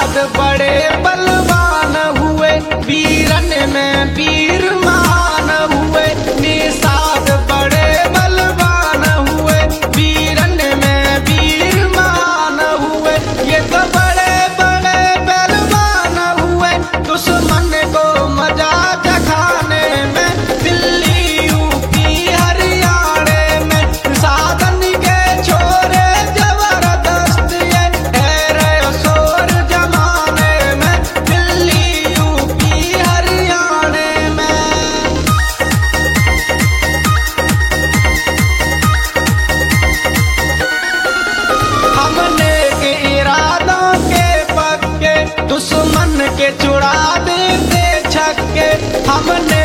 निषाद बड़े बलवान हुए, वीरन में वीर मान हुए। निषाद बड़े बलवान हुए, वीरन में वीर मान हुए। ये तो बड़े बड़े बलवान हुए, दुश्मन को मजा चखाने में। दिल्ली यूपी हरियाणा में साधन के छोरे जबरदस्त ये ठहरे शोर जमाने में। दिल्ली यूपी हरियाणा में हमने के इरादों के पक्के, दुश्मन के चुरा देते छक्के। हमने